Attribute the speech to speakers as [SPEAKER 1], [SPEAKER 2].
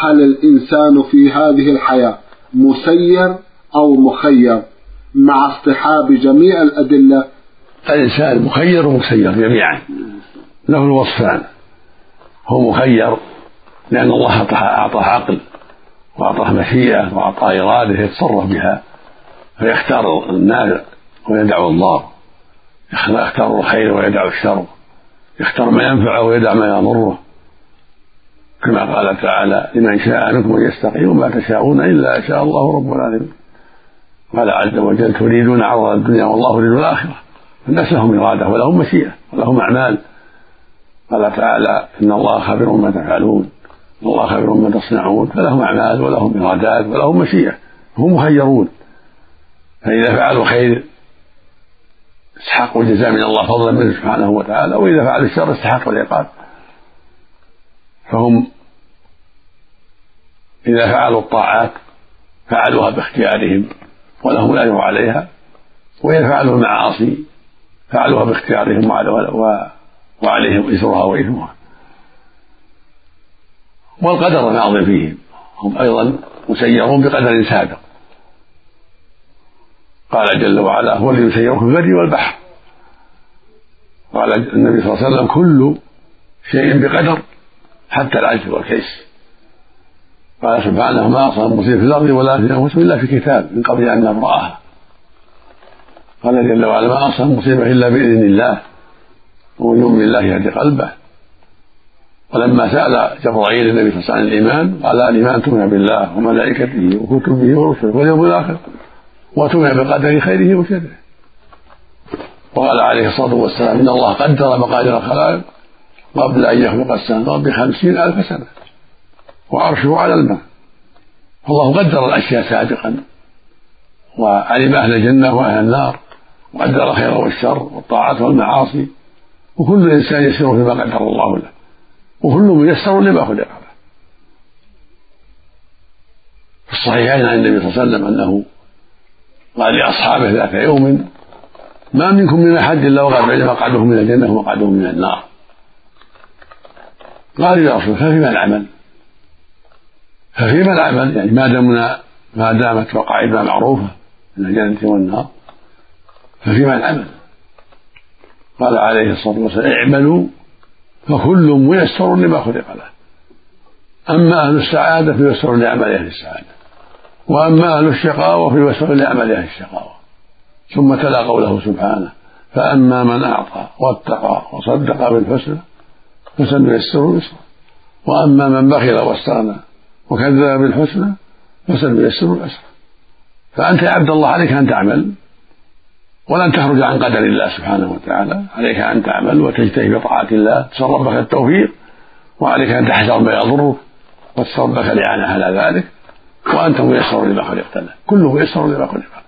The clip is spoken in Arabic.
[SPEAKER 1] هل الإنسان في هذه الحياة مسير أو مخير مع اصطحاب جميع الأدلة؟
[SPEAKER 2] الإنسان مخير ومسير جميعا، له الوصفان. هو مخير لأن الله أعطاه عقل وأعطاه مشيئة وأعطاه إرادة يتصرف بها، فيختار النافع ويدع الله، يختار الخير ويدع الشر، يختار ما ينفعه ويدع ما يضره، كما قال تعالى: لمن شاء منكم أن يستقيم وما تشاءون إلا إن شاء الله رب العالمين. قال عز وجل: تريدون عرض الدنيا والله يريد الآخرة. الناس لهم إرادة ولهم مشيئة ولهم أعمال. قال تعالى: إن الله خبير ما تفعلون، الله خبير ما تصنعون. فلهم أعمال ولهم إرادات ولهم مشيئة، هم مخيرون. فإذا فعلوا خير استحقوا الجزاء من الله فضلا منه سبحانه وتعالى، وإذا فعلوا الشر استحقوا العقاب. فهم إذا فعلوا الطاعات فعلوها باختيارهم ولهم الأجر عليها، وإذا فعلوا المعاصي فعلوها باختيارهم وعليهم إثرها وإثمها. والقدر ماض فيهم، هم أيضا مسيرون بقدر سابق. قال جل وعلا: هو الذي يسيركم في البر والبحر. قال النبي صلى الله عليه وسلم: كل شيء بقدر حتى العجز والكيس. قال سبحانه: ما أصاب مصيبة في الأرض ولا في أنفسهم إلا في كتاب من قبل أن نبرأها. قال جل وعلا: ما أصاب مصيبة إلا بإذن الله ومن يؤمن بالله يهدي قلبه. ولما سأل جبرائيل النبي صلى الله عليه وسلم عن الإيمان قال: الإيمان تؤمن بالله وملائكته وكتبه ورسله واليوم الآخر وتؤمن بقدر خيره وشره. وقال عليه الصلاة والسلام: إن الله قدر مقادير الخلائق قبل أن يخلق السماوات ب50,000 سنة وعرشه على الماء. فالله قدر الأشياء سابقا وعلم أهل الجنة وأهل النار، وقدر الخير والشر والطاعات والمعاصي، وكل إنسان يسير فيما قدر الله له، وكل ميسر لما خلق له. في الصحيحين عن النبي صلى الله عليه وسلم أنه قال لأصحابه ذات يوم: ما منكم من أحد إلا وقد علم مقعده من الجنة ومقعده من النار. قالوا: يا رسول ففيما العمل؟ ففيما العمل يعني ما دامت مقاعدنا معروفة من الجنة والنار، ففيما العمل؟ قال عليه الصلاة والسلام: اعملوا فكل ميسر لما خلق له. أما أهل السعادة فييسرون لأعمال أهل السعادة، وأما أهل الشقاوة فييسرون لأعمال أهل الشقاوة. ثم تلا قوله سبحانه: فأما من أعطى واتقى وصدق بالحسنى فسنيسره اليسرى، وأما من بخل واستغنى وكذب بالحسنى فسنيسره العسرى. فأنت يا عبد الله عليك أن تعمل ولن تخرج عن قدر الله سبحانه وتعالى، عليك أن تعمل وتجتهد بطاعة الله، تسأل ربك التوفيق، وعليك أن تحذر ما يضرك وتسأل ربك الإعانة على ذلك، وأنت ميسر لما خلقت له، كله ميسر لما خلق له.